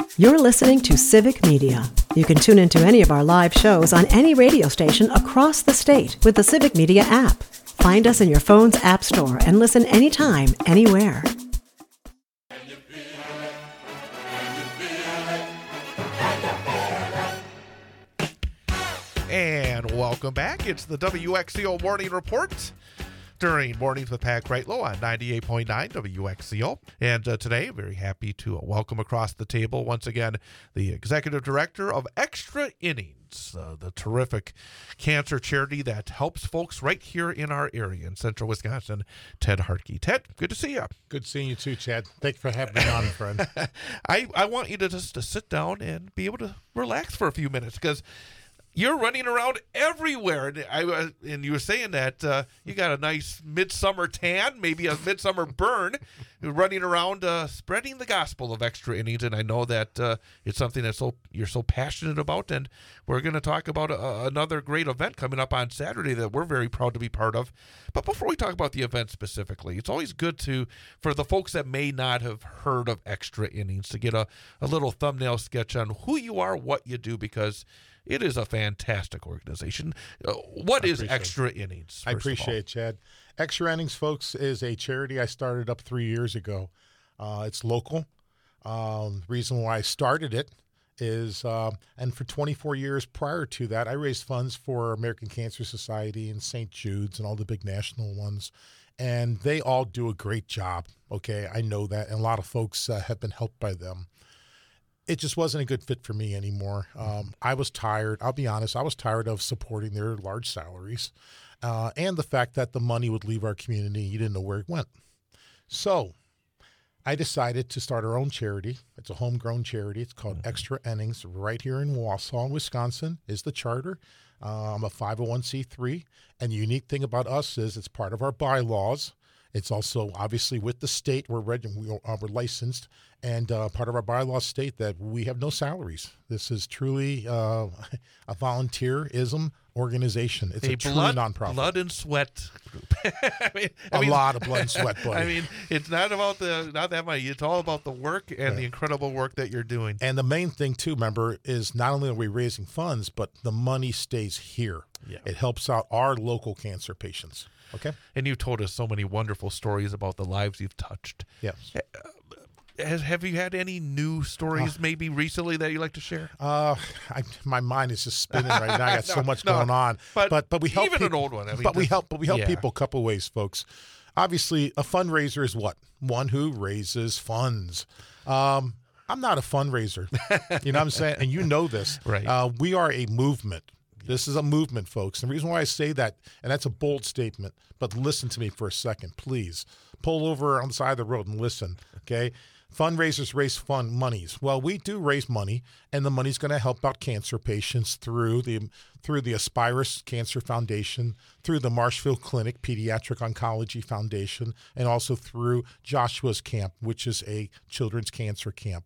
You're listening to Civic Media. You can tune into any of our live shows on any radio station across the state with the Civic Media app. Find us in your phone's app store and listen anytime, anywhere. And welcome back. It's the WXCO Morning Report during Mornings with Pat Kreitlow on 98.9 WXCO. And today, very happy to welcome across the table once again the Executive Director of Extra Innings, the terrific cancer charity that helps folks right here in our area in central Wisconsin, Ted Hartke. Ted, good to see you. Good seeing you too, Chad. Thank you for having me on, friend. I want you to just to sit down and be able to relax for a few minutes because you're running around everywhere, and you were saying that you got a nice midsummer tan, maybe a midsummer burn. You're running around spreading the gospel of Extra Innings, and I know that it's something that you're so passionate about. And we're going to talk about another great event coming up on Saturday that we're very proud to be part of. But before we talk about the event specifically, it's always good for the folks that may not have heard of Extra Innings to get a little thumbnail sketch on who you are, what you do, because it is a fantastic organization. What is Extra Innings? I appreciate it, Chad. Extra Innings, folks, is a charity I started up 3 years ago. It's local. The reason why I started it is, and for 24 years prior to that, I raised funds for American Cancer Society and St. Jude's and all the big national ones. And they all do a great job, okay? I know that, and a lot of folks have been helped by them. It just wasn't a good fit for me anymore. I was tired. I'll be honest. I was tired of supporting their large salaries and the fact that the money would leave our community. You didn't know where it went. So I decided to start our own charity. It's a homegrown charity. It's called Extra Innings right here in Wausau, Wisconsin is the charter. I'm a 501c3. And the unique thing about us is it's part of our bylaws. It's also obviously with the state. We're licensed, and part of our bylaws state that we have no salaries. This is truly a volunteerism organization. It's a true nonprofit. Blood and sweat group. a lot of blood and sweat, buddy. I mean, it's not that money. It's all about the work and the incredible work that you're doing. And the main thing too, remember, is not only are we raising funds, but the money stays here. Yeah. It helps out our local cancer patients. Okay. And you've told us so many wonderful stories about the lives you've touched. Yes. Have you had any new stories maybe recently that you'd like to share? My mind is just spinning right now. I got so much going on. But we help even people, an old one. I mean, but we help people a couple ways, folks. Obviously, a fundraiser is what? One who raises funds. I'm not a fundraiser. You know what I'm saying? And you know this. Right. We are a movement. This is a movement, folks. The reason why I say that, and that's a bold statement, but listen to me for a second, please. Pull over on the side of the road and listen, okay? Fundraisers raise monies. Well, we do raise money, and the money's going to help out cancer patients through the Aspirus Cancer Foundation, through the Marshfield Clinic Pediatric Oncology Foundation, and also through Joshua's Camp, which is a children's cancer camp.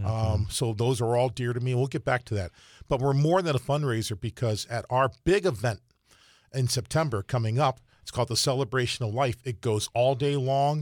So those are all dear to me. We'll get back to that. But we're more than a fundraiser because at our big event in September coming up, it's called the Celebration of Life. It goes all day long.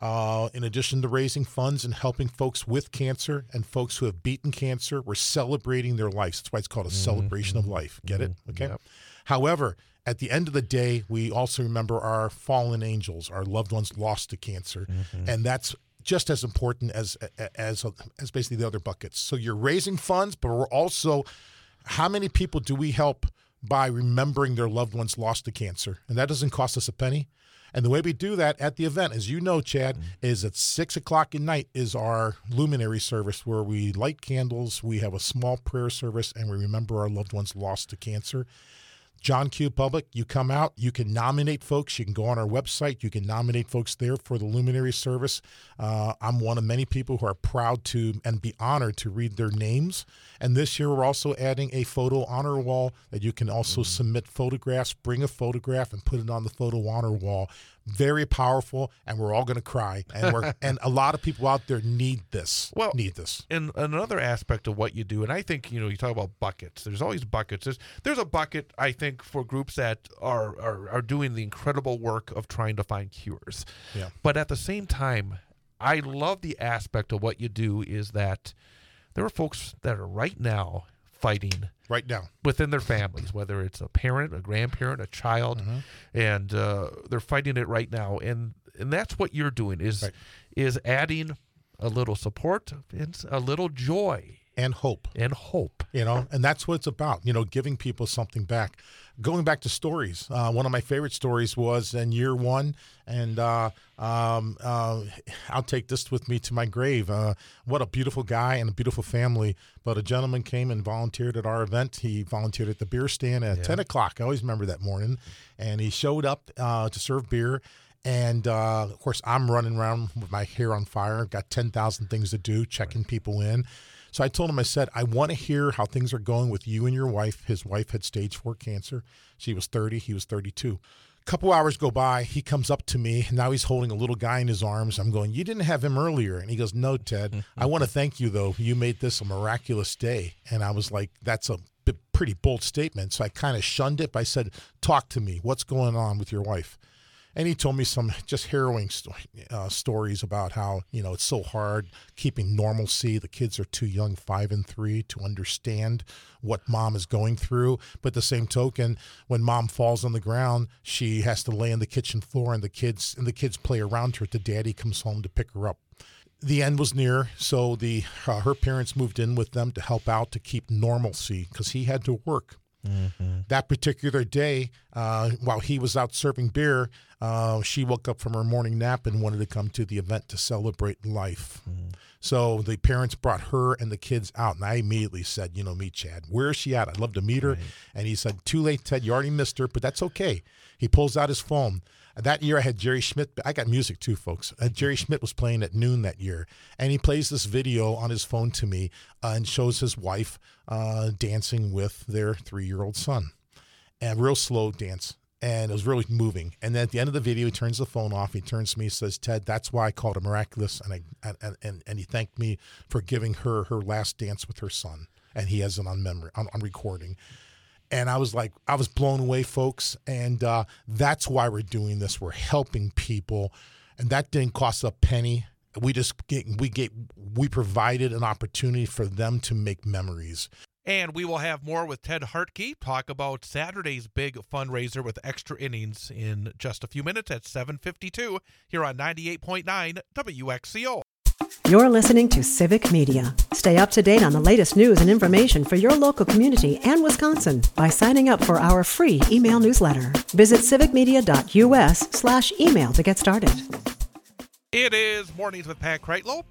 In addition to raising funds and helping folks with cancer and folks who have beaten cancer, we're celebrating their lives. That's why it's called a celebration of life. Get it? Okay. Yep. However, at the end of the day, we also remember our fallen angels, our loved ones lost to cancer. And that's just as important as basically the other buckets. So you're raising funds, but we're also, how many people do we help by remembering their loved ones lost to cancer? And that doesn't cost us a penny. And the way we do that at the event, as you know, Chad, is at 6 o'clock at night is our luminary service where we light candles, we have a small prayer service, and we remember our loved ones lost to cancer. John Q. Public, you come out, you can nominate folks. You can go on our website. You can nominate folks there for the luminary service. I'm one of many people who are proud to and be honored to read their names. And this year we're also adding a photo honor wall that you can also submit photographs, bring a photograph and put it on the photo honor wall. Very powerful, and we're all going to cry. And and a lot of people out there need this. And another aspect of what you do, and I think, you talk about buckets. There's always buckets. There's a bucket, I think, for groups that are doing the incredible work of trying to find cures. Yeah. But at the same time, I love the aspect of what you do is that there are folks that are right now fighting Right now. within their families, whether it's a parent, a grandparent, a child, and they're fighting it right now. And that's what you're doing is adding a little support and a little joy And hope. And that's what it's about, giving people something back. Going back to stories, one of my favorite stories was in year one, and I'll take this with me to my grave. What a beautiful guy and a beautiful family. But a gentleman came and volunteered at our event. He volunteered at the beer stand at 10 o'clock. I always remember that morning. And he showed up to serve beer. And, of course, I'm running around with my hair on fire. Got 10,000 things to do, checking people in. So I told him, I said, I want to hear how things are going with you and your wife. His wife had stage 4 cancer. She was 30. He was 32. A couple hours go by. He comes up to me. And now he's holding a little guy in his arms. I'm going, you didn't have him earlier. And he goes, no, Ted. I want to thank you, though. You made this a miraculous day. And I was like, that's a pretty bold statement. So I kind of shunned it. But I said, talk to me. What's going on with your wife? And he told me some just harrowing stories about how, it's so hard keeping normalcy. The kids are too young, 5 and 3, to understand what mom is going through. But at the same token, when mom falls on the ground, she has to lay on the kitchen floor, and the kids play around her till daddy comes home to pick her up. The end was near, so her parents moved in with them to help out to keep normalcy because he had to work. That particular day, while he was out serving beer, she woke up from her morning nap and wanted to come to the event to celebrate life. So the parents brought her and the kids out, and I immediately said, me, Chad, where is she at? I'd love to meet her. And he said, too late, Ted, you already missed her, but that's okay. He pulls out his phone. That year I had Jerry Schmidt. I got music too, folks. Jerry Schmidt was playing at noon that year. And he plays this video on his phone to me and shows his wife dancing with their 3-year-old son. And real slow dance. And it was really moving. And then at the end of the video, he turns the phone off. He turns to me and says, Ted, that's why I called it miraculous. And he thanked me for giving her last dance with her son. And he has it on recording. And I was blown away, folks. And that's why we're doing this. We're helping people. And that didn't cost a penny. We provided an opportunity for them to make memories. And we will have more with Ted Hartke, talk about Saturday's big fundraiser with Extra Innings in just a few minutes at 7:52 here on 98.9 WXCO. You're listening to Civic Media. Stay up to date on the latest news and information for your local community and Wisconsin by signing up for our free email newsletter. Visit civicmedia.us/email to get started. It is Mornings with Pat Kreitlow,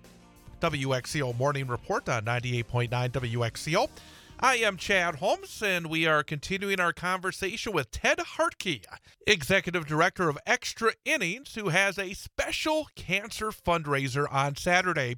WXCO Morning Report on 98.9 WXCO. I am Chad Holmes, and we are continuing our conversation with Ted Hartke, Executive Director of Extra Innings, who has a special cancer fundraiser on Saturday.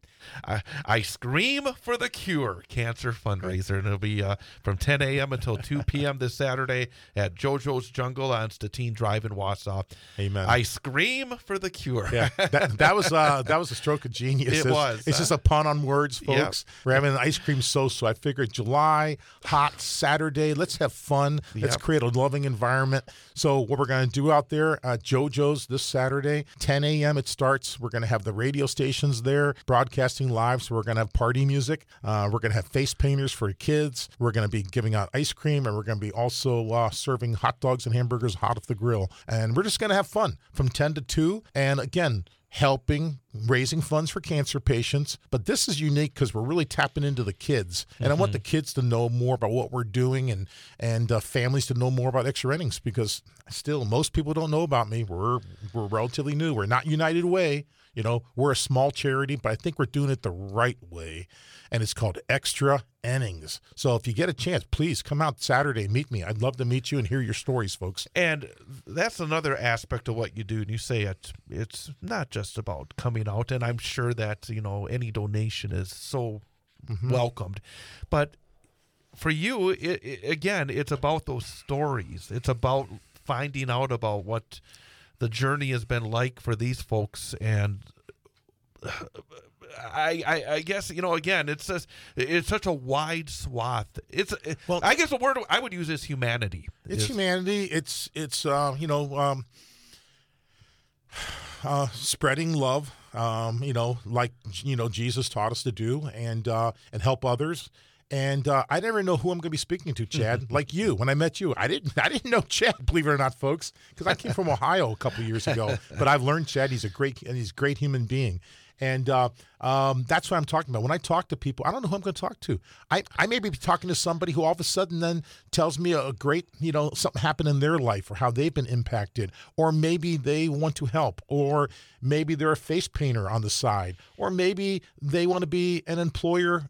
I Scream for the Cure cancer fundraiser, and it'll be from 10 a.m. until 2 p.m. this Saturday at JoJo's Jungle on Statine Drive in Wausau. Amen. I Scream for the Cure. Yeah, that was a stroke of genius. It's just a pun on words, folks. Yep. We're having an ice cream so I figured July, hot Saturday. Let's have fun. Let's create a loving environment. So what we're going to do out there at JoJo's this Saturday, 10 a.m. it starts. We're going to have the radio stations there broadcasting live. So we're going to have party music. We're going to have face painters for kids. We're going to be giving out ice cream, and we're going to be also serving hot dogs and hamburgers hot off the grill. And we're just going to have fun from 10 to 2. And again, raising funds for cancer patients. But this is unique because we're really tapping into the kids. And I want the kids to know more about what we're doing and families to know more about Extra Innings, because still most people don't know about me. We're relatively new. We're not United Way. We're a small charity, but I think we're doing it the right way. And it's called Extra Innings. So if you get a chance, please come out Saturday, meet me. I'd love to meet you and hear your stories, folks. And that's another aspect of what you do. And you say it's not just about coming out. And I'm sure that, any donation is so welcomed. But for you, again, it's about those stories. It's about finding out about what the journey has been like for these folks. And I guess, again, it's such a wide swath. I guess the word I would use is humanity. It's humanity. It's spreading love, like Jesus taught us to do, and help others. And I never know who I'm going to be speaking to, Chad. Like you, when I met you, I didn't know Chad, believe it or not, folks, because I came from Ohio a couple years ago. But I've learned Chad. He's a great human being. And that's what I'm talking about. When I talk to people, I don't know who I'm going to talk to. I may be talking to somebody who all of a sudden then tells me a great, something happened in their life or how they've been impacted. Or maybe they want to help. Or maybe they're a face painter on the side. Or maybe they want to be an employer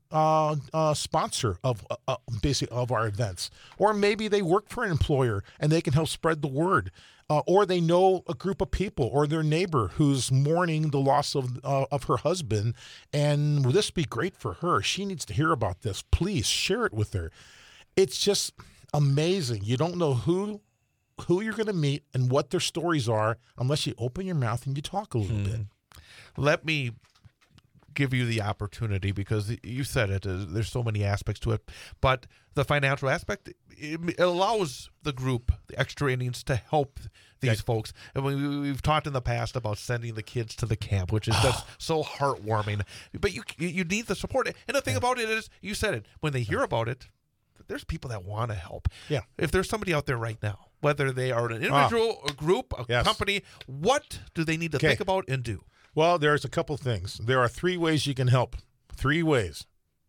sponsor of basically of our events. Or maybe they work for an employer and they can help spread the word. Or they know a group of people or their neighbor who's mourning the loss of her husband, and will this be great for her? She needs to hear about this. Please share it with her. It's just amazing. You don't know who you're going to meet and what their stories are unless you open your mouth and you talk a little bit. Let me give you the opportunity, because you said it, there's so many aspects to it, but the financial aspect, it allows the group, the extra innings, to help these folks. And we've talked in the past about sending the kids to the camp, which is just so heartwarming, but you need the support. And the thing about it is, you said it, when they hear about it, there's people that want to help. Yeah. If there's somebody out there right now, whether they are an individual, a group, a company, what do they need to think about and do? Well, there's a couple things. There are 3 ways you can help. 3 ways.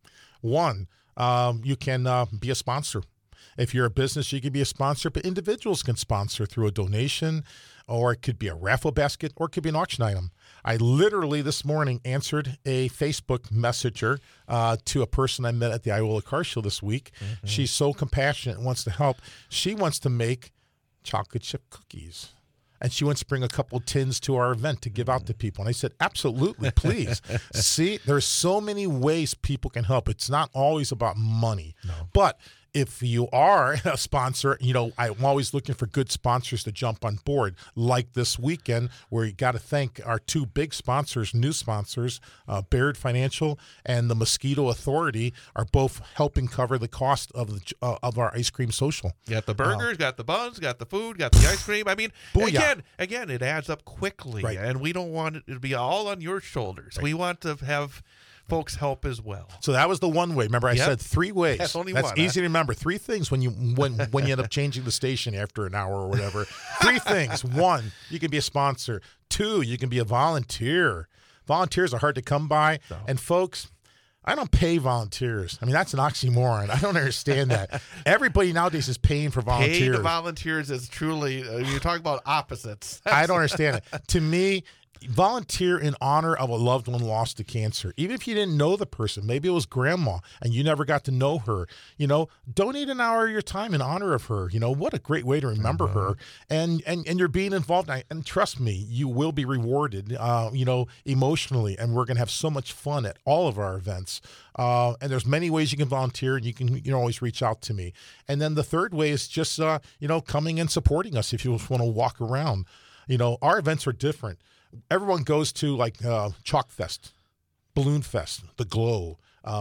1, you can be a sponsor. If you're a business, you can be a sponsor, but individuals can sponsor through a donation, or it could be a raffle basket, or it could be an auction item. I literally this morning answered a Facebook messenger to a person I met at the Iowa Car Show this week. Mm-hmm. She's so compassionate and wants to help. She wants to make chocolate chip cookies. And she wants to bring a couple tins to our event to give out to people. And I said, absolutely, please. See, there's so many ways people can help. It's not always about money. No. But if you are a sponsor, I'm always looking for good sponsors to jump on board, like this weekend, where you got to thank our 2 big sponsors, new sponsors, Baird Financial and the Mosquito Authority, are both helping cover the cost of our ice cream social. Got the burgers, got the buns, got the food, got the ice cream. I mean, again, it adds up quickly, right. And we don't want it to be all on your shoulders. Right. We want to have folks help as well. So that was the 1 way. Remember, I said 3 ways. That's only That's one. Easy to remember. 3 things when you end up changing the station after an hour or whatever. 3 things. 1, you can be a sponsor. 2, you can be a volunteer. Volunteers are hard to come by. No. And folks, I don't pay volunteers. I mean, that's an oxymoron. I don't understand that. Everybody nowadays is paying for volunteers. Paying to volunteers is truly, you talk about opposites. I don't understand it. To me, volunteer in honor of a loved one lost to cancer. Even if you didn't know the person, maybe it was grandma and you never got to know her, donate an hour of your time in honor of her. What a great way to remember her. And you're being involved. And trust me, you will be rewarded, emotionally. And we're going to have so much fun at all of our events. And there's many ways you can volunteer, and you can always reach out to me. And then the 3rd way is just, coming and supporting us if you just want to walk around. Our events are different. Everyone goes to Chalk Fest, Balloon Fest, The Glow,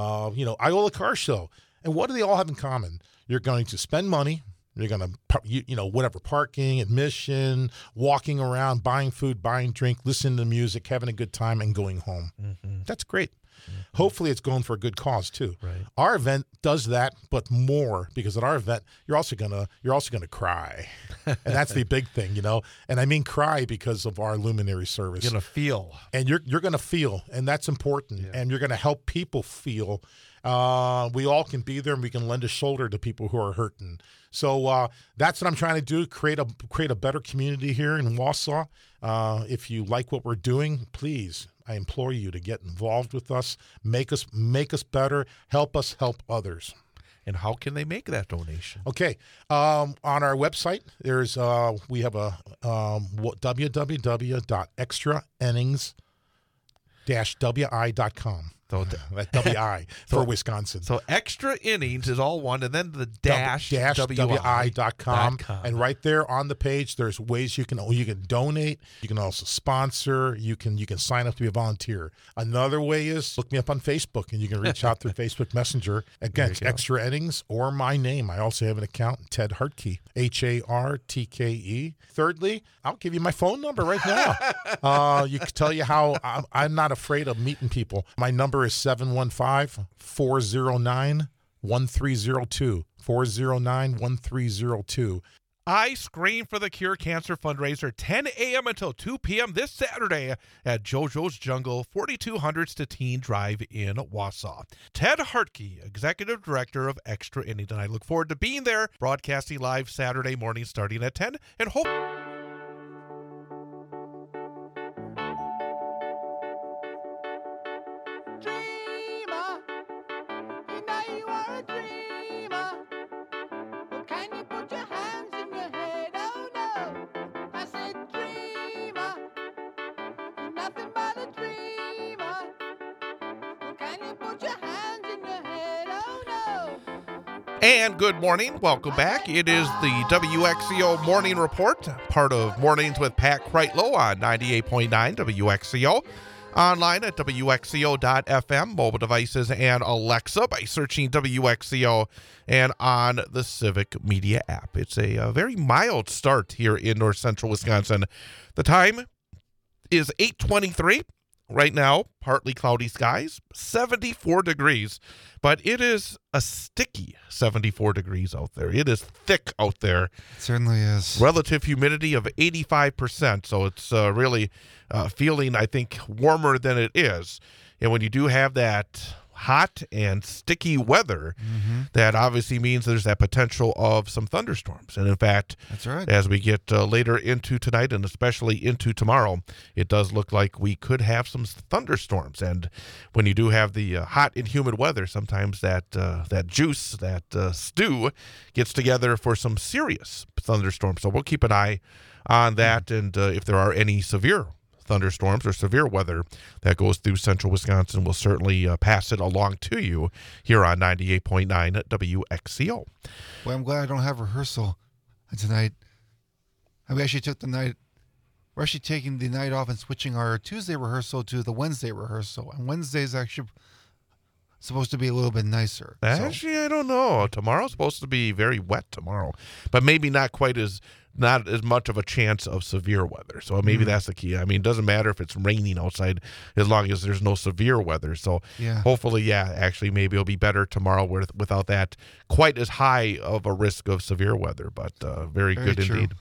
Iowa Car Show. And what do they all have in common? You're going to spend money. You're going to, whatever, parking, admission, walking around, buying food, buying drink, listening to music, having a good time, and going home. Mm-hmm. That's great. Mm-hmm. Hopefully it's going for a good cause too. Right. Our event does that, but more, because at our event you're also gonna cry, and that's the big thing, And I mean cry because of our luminary service. You're gonna feel, and you're gonna feel, and that's important. Yeah. And you're gonna help people feel. We all can be there, and we can lend a shoulder to people who are hurting. So that's what I'm trying to do: create a better community here in Wausau. If you like what we're doing, please, I implore you to get involved with us. Make us better. Help us help others. And how can they make that donation? Okay, on our website, there's we have a www.extrainnings-wi.com. So That WI for Wisconsin. So extra innings is all one, and then the dash WI.com. And right there on the page, there's ways you can donate. You can also sponsor. You can sign up to be a volunteer. Another way is look me up on Facebook, and you can reach out through Facebook Messenger. Again, it's Extra Innings or my name. I also have an account, Ted Hartke, HARTKE. Thirdly, I'll give you my phone number right now. You can tell you how I'm not afraid of meeting people. My number is 715-409-1302. 409-1302. I Scream for the Cure Cancer Fundraiser, 10 a.m. until 2 p.m. this Saturday at JoJo's Jungle, 4200 Statine Drive in Wausau. Ted Hartke, Executive Director of Extra Innings, and I look forward to being there, broadcasting live Saturday morning starting at 10, and hope... And good morning. Welcome back. It is the WXCO Morning Report, part of Mornings with Pat Kreitlow on 98.9 WXCO. Online at WXCO.FM, mobile devices, and Alexa by searching WXCO, and on the Civic Media app. It's a very mild start here in north central Wisconsin. The time is 8:23. Right now, partly cloudy skies, 74 degrees, but it is a sticky 74 degrees out there. It is thick out there. It certainly is. Relative humidity of 85%, so it's really feeling, I think, warmer than it is. And when you do have that hot and sticky weather, that obviously means there's that potential of some thunderstorms. And in fact, that's right. As we get later into tonight and especially into tomorrow, it does look like we could have some thunderstorms. And when you do have the hot and humid weather, sometimes that juice, that stew gets together for some serious thunderstorms. So we'll keep an eye on that. And if there are any severe thunderstorms or severe weather that goes through central Wisconsin, we'll certainly pass it along to you here on 98.9 WXCO. Well, I'm glad I don't have rehearsal tonight. We actually took the night. We're actually taking the night off and switching our Tuesday rehearsal to the Wednesday rehearsal. And Wednesday is actually supposed to be a little bit nicer. Actually, I don't know. Tomorrow's supposed to be very wet tomorrow, but maybe not as much of a chance of severe weather. So maybe that's the key. I mean, it doesn't matter if it's raining outside as long as there's no severe weather. So hopefully, actually maybe it'll be better tomorrow without that quite as high of a risk of severe weather, but very good true. Indeed.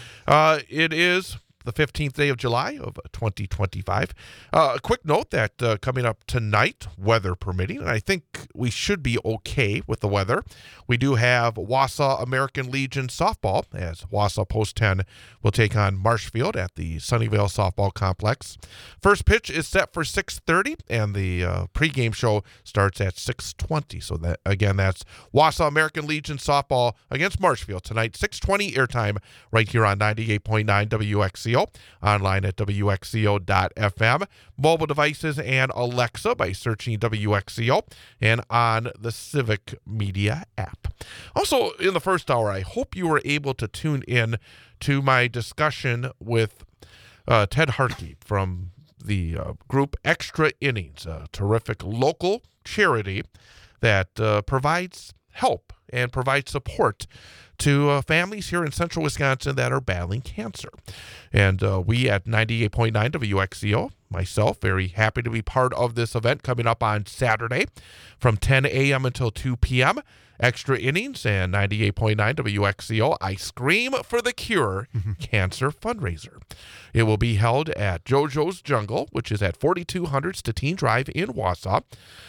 It is the 15th day of July of 2025. A quick note that coming up tonight, weather permitting, and I think we should be okay with the weather. We do have Wausau American Legion softball, as Wausau Post 10 will take on Marshfield at the Sunnyvale Softball Complex. First pitch is set for 6:30, and the pregame show starts at 6:20. So that's Wausau American Legion softball against Marshfield tonight, 6:20 airtime right here on 98.9 WXCO. Online at WXCO.FM, mobile devices, and Alexa by searching WXCO, and on the Civic Media app. Also, in the first hour, I hope you were able to tune in to my discussion with Ted Hartke from the group Extra Innings, a terrific local charity that provides help and provides support to families here in central Wisconsin that are battling cancer. And we at 98.9 WXCO, myself, very happy to be part of this event coming up on Saturday from 10 a.m. until 2 p.m. Extra Innings and 98.9 WXCO, I Scream for the Cure Cancer Fundraiser. It will be held at JoJo's Jungle, which is at 4200 Statine Drive in Wausau.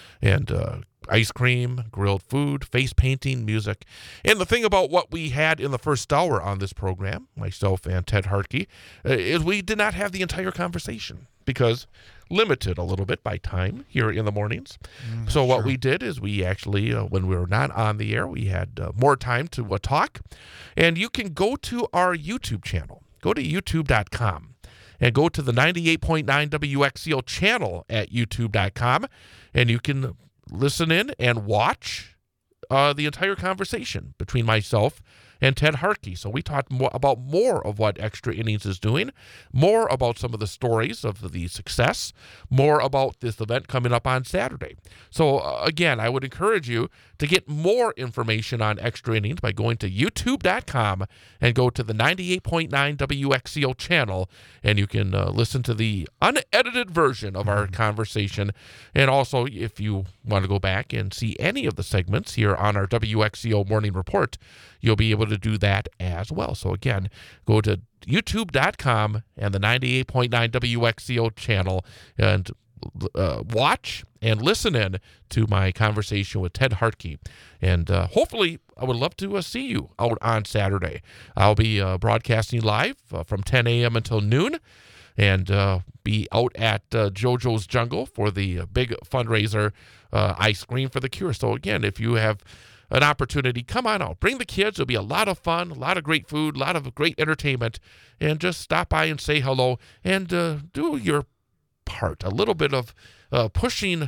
And ice cream, grilled food, face painting, music. And the thing about what we had in the first hour on this program, myself and Ted Hartke, is we did not have the entire conversation because limited a little bit by time here in the mornings. So what we did is we actually, when we were not on the air, we had more time to talk. And you can go to our YouTube channel. Go to youtube.com. and go to the 98.9 WXCO channel at youtube.com, and you can listen in and watch the entire conversation between myself and Ted Harkey. So we talked about more of what Extra Innings is doing, more about some of the stories of the success, more about this event coming up on Saturday. So again, I would encourage you to get more information on Extra Innings by going to youtube.com and go to the 98.9 WXCO channel, and you can listen to the unedited version of our conversation. And also, if you want to go back and see any of the segments here on our WXCO Morning Report, you'll be able to do that as well. So again, go to youtube.com and the 98.9 WXCO channel and watch and listen in to my conversation with Ted Harkey. And hopefully, I would love to see you out on Saturday. I'll be broadcasting live from 10 a.m. until noon, and be out at JoJo's Jungle for the big fundraiser, I Scream for the Cure. So again, if you have an opportunity, come on out. Bring the kids. It'll be a lot of fun, a lot of great food, a lot of great entertainment, and just stop by and say hello and do your part. A little bit of pushing,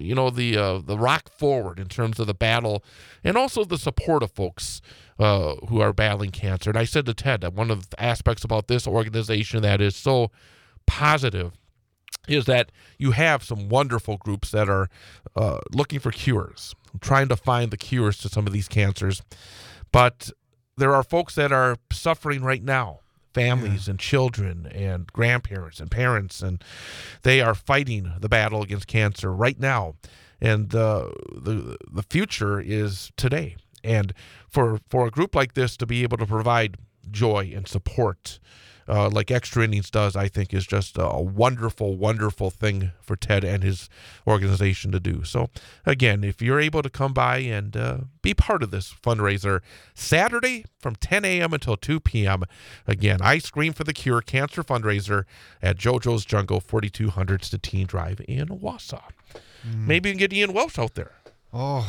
the rock forward in terms of the battle, and also the support of folks who are battling cancer. And I said to Ted that one of the aspects about this organization that is so positive is that you have some wonderful groups that are looking for cures, trying to find the cures to some of these cancers. But there are folks that are suffering right now, families and children and grandparents and parents, and they are fighting the battle against cancer right now. And the future is today. And for a group like this to be able to provide joy and support like Extra Innings does, I think is just a wonderful, wonderful thing for Ted and his organization to do. So, again, if you're able to come by and be part of this fundraiser, Saturday from 10 a.m. until 2 p.m., again, I Scream for the Cure Cancer Fundraiser at JoJo's Jungle, 4200 Stettin Drive in Wausau. Maybe you can get Ian Welsh out there. Oh,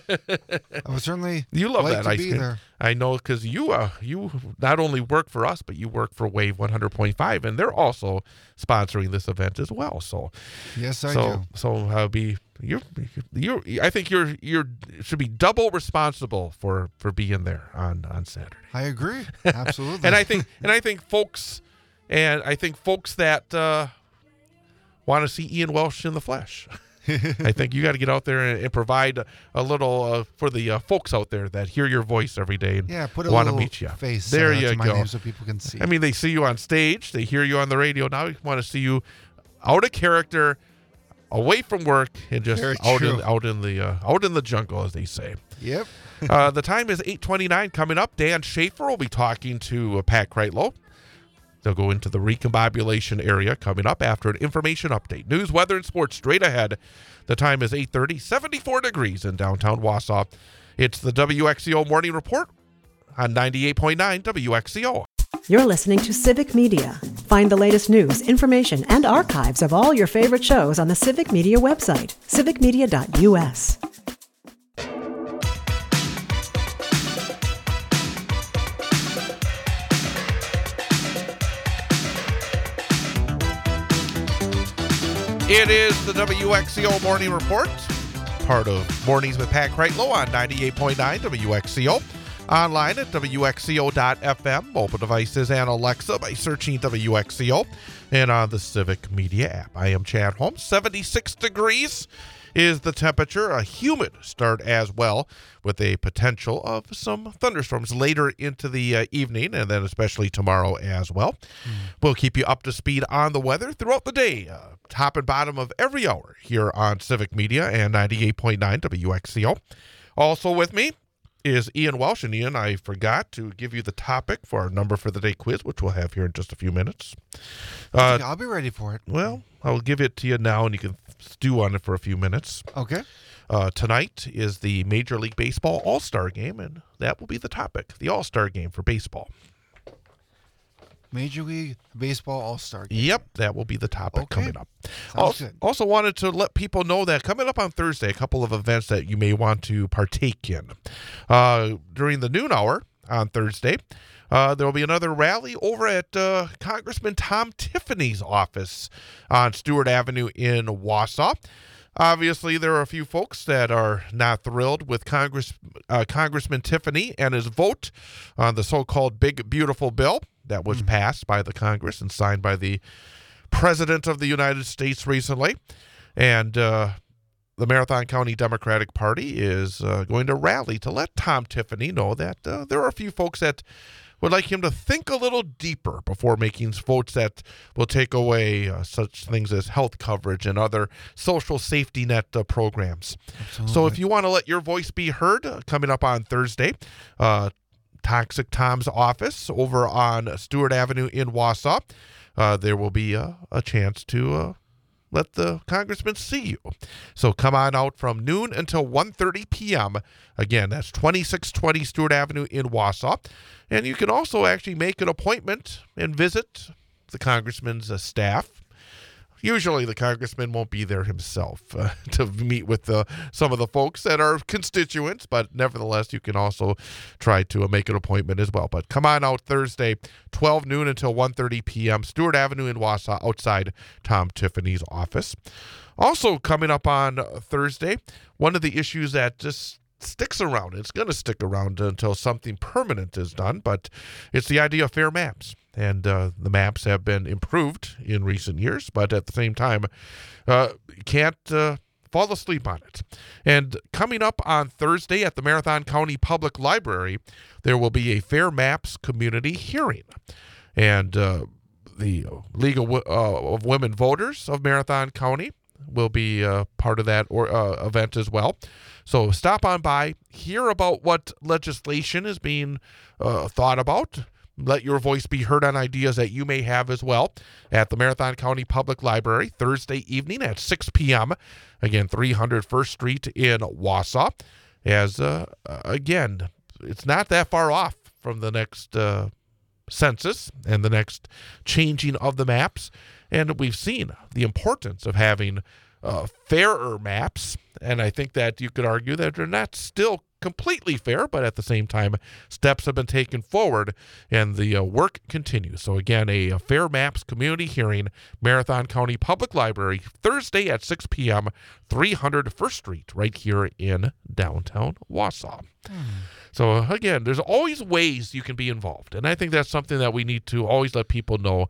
I would certainly love like that to ice be cream. there. I know, because you not only work for us, but you work for Wave 100.5, and they're also sponsoring this event as well. So Yes, I do. So I think you should be double responsible for being there on Saturday. I agree. Absolutely. And I think folks that want to see Ian Welsh in the flesh. I think you got to get out there and provide a little for the folks out there that hear your voice every day and put a want to little meet you. face There to you my go. name so people can see. I mean, they see you on stage, they hear you on the radio. Now we want to see you out of character, away from work, and just Very out true. in the jungle, as they say. Yep. The time is 8:29. Coming up, Dan Schaefer will be talking to Pat Kreitlow. They'll go into the recombobulation area coming up after an information update. News, weather, and sports straight ahead. The time is 8:30, 74 degrees in downtown Wausau. It's the WXCO Morning Report on 98.9 WXCO. You're listening to Civic Media. Find the latest news, information, and archives of all your favorite shows on the Civic Media website, civicmedia.us. It is the WXCO Morning Report, part of Mornings with Pat Kreitlow on 98.9 WXCO. Online at WXCO.FM, mobile devices and Alexa by searching WXCO, and on the Civic Media app. I am Chad Holmes. 76 degrees is the temperature. A humid start as well, with a potential of some thunderstorms later into the evening, and then especially tomorrow as well. We'll keep you up to speed on the weather throughout the day, top and bottom of every hour here on Civic Media and 98.9 WXCO. Also with me is Ian Welsh. And Ian, I forgot to give you the topic for our number for the day quiz, which we'll have here in just a few minutes. I'll be ready for it. Well, I'll give it to you now, and you can stew on it for a few minutes. Okay. Tonight is the Major League Baseball All-Star Game, and that will be the topic, the All-Star Game for baseball. Major League Baseball All-Star Game. Yep, that will be the topic coming up. Sounds good. Also wanted to let people know that coming up on Thursday, a couple of events that you may want to partake in. During the noon hour on Thursday, There will be another rally over at Congressman Tom Tiffany's office on Stewart Avenue in Wausau. Obviously, there are a few folks that are not thrilled with Congressman Tiffany and his vote on the so-called Big Beautiful Bill that was passed by the Congress and signed by the President of the United States recently. And the Marathon County Democratic Party is going to rally to let Tom Tiffany know that there are a few folks that would like him to think a little deeper before making votes that will take away such things as health coverage and other social safety net programs. Absolutely. So if you want to let your voice be heard, coming up on Thursday, Toxic Tom's office over on Stewart Avenue in Wausau, there will be a chance to let the congressman see you. So come on out from noon until 1:30 p.m. Again, that's 2620 Stewart Avenue in Wausau. And you can also actually make an appointment and visit the congressman's staff. Usually the congressman won't be there himself to meet with some of the folks that are constituents, but nevertheless, you can also try to make an appointment as well. But come on out Thursday, 12 noon until 1:30 p.m., Stewart Avenue in Wausau, outside Tom Tiffany's office. Also coming up on Thursday, one of the issues that just sticks around, it's going to stick around until something permanent is done, but it's the idea of fair maps. And the maps have been improved in recent years, but at the same time, you can't fall asleep on it. And coming up on Thursday at the Marathon County Public Library, there will be a Fair Maps community hearing. And the League of Women Voters of Marathon County will be part of that event as well. So stop on by, hear about what legislation is being thought about. Let your voice be heard on ideas that you may have as well at the Marathon County Public Library Thursday evening at 6 p.m. Again, 300 First Street in Wausau. As, again, it's not that far off from the next census and the next changing of the maps. And we've seen the importance of having fairer maps. And I think that you could argue that they're not still completely fair, but at the same time, steps have been taken forward and the work continues. So again, a Fair Maps community hearing, Marathon County Public Library, Thursday at 6 p.m., 300 First Street, right here in downtown Wausau. So again, there's always ways you can be involved. And I think that's something that we need to always let people know.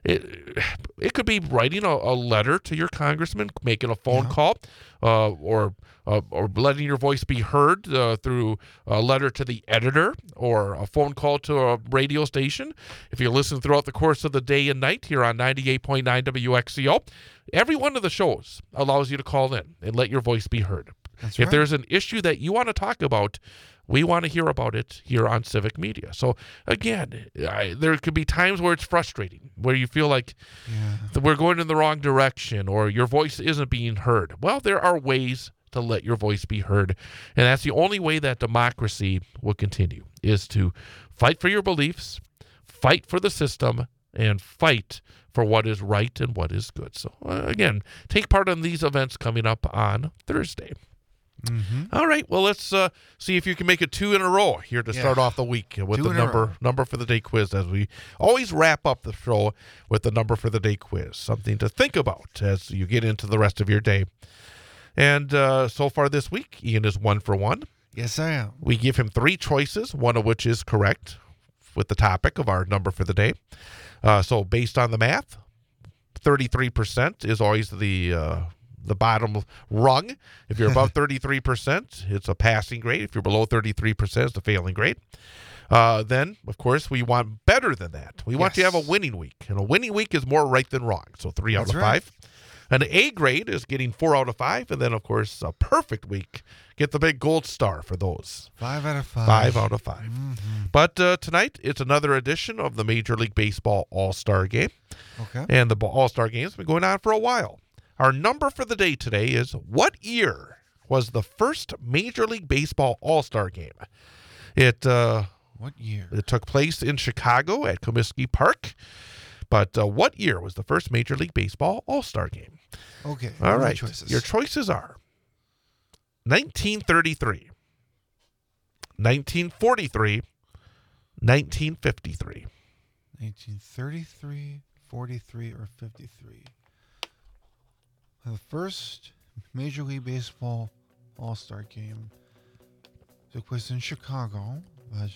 It could be writing a letter to your congressman, making a phone call, or letting your voice be heard through a letter to the editor or a phone call to a radio station. If you listen throughout the course of the day and night here on 98.9 WXCO, every one of the shows allows you to call in and let your voice be heard. That's If right. there's an issue that you want to talk about, we want to hear about it here on Civic Media. So, again, there could be times where it's frustrating, where you feel like we're going in the wrong direction or your voice isn't being heard. Well, there are ways to let your voice be heard, and that's the only way that democracy will continue, is to fight for your beliefs, fight for the system, and fight for what is right and what is good. So, again, take part in these events coming up on Thursday. All right, well, let's see if you can make it two in a row here to start off the week with Two the in a row. number for the day quiz, as we always wrap up the show with the number for the day quiz, something to think about as you get into the rest of your day. And so far this week, Ian is 1 for 1. Yes, I am. We give him 3 choices, one of which is correct with the topic of our number for the day. So based on the math, 33% is always the bottom rung. If you're above 33%, it's a passing grade. If you're below 33%, it's a failing grade. Then, of course, we want better than that. We want you to have a winning week. And a winning week is more right than wrong. So 3 out That's of right. 5. An A grade is getting 4 out of 5. And then, of course, a perfect week. Get the big gold star for those. 5 out of 5. 5 out of 5. But tonight, it's another edition of the Major League Baseball All-Star Game. Okay. And the All-Star Game has been going on for a while. Our number for the day today is, what year was the first Major League Baseball All-Star Game? What year? It took place in Chicago at Comiskey Park. But what year was the first Major League Baseball All-Star Game? Okay. All what are my right. Choices. Your choices are 1933, 1943, 1953. 1933, 43, or 53. The first Major League Baseball All-Star game took place in Chicago. Was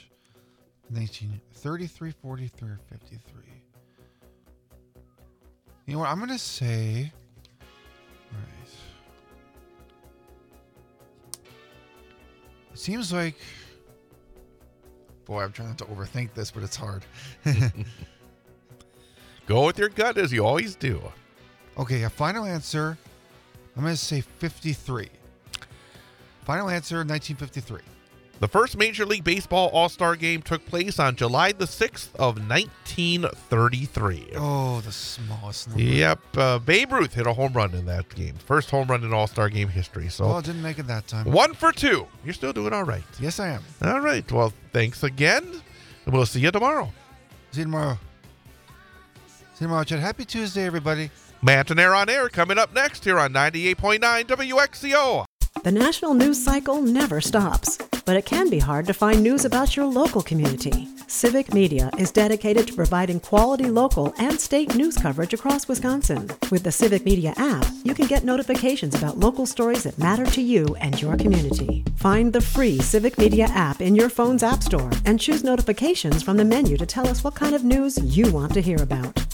1933, 43, or 53. You know what? I'm going to say... All right. It seems like... Boy, I'm trying not to overthink this, but it's hard. Go with your gut as you always do. Okay, a final answer. I'm going to say 53. Final answer, 1953. The first Major League Baseball All-Star Game took place on July the 6th of 1933. Oh, the smallest number. Yep, Babe Ruth hit a home run in that game. First home run in All-Star Game history. So Well, it didn't make it that time. 1 for 2. You're still doing all right. Yes, I am. All right. Well, thanks again. And we'll see you tomorrow. See you tomorrow. See you tomorrow, Chad. Happy Tuesday, everybody. Matt and Air on Air coming up next here on 98.9 WXCO. The national news cycle never stops, but it can be hard to find news about your local community. Civic Media is dedicated to providing quality local and state news coverage across Wisconsin. With the Civic Media app, you can get notifications about local stories that matter to you and your community. Find the free Civic Media app in your phone's app store and choose notifications from the menu to tell us what kind of news you want to hear about.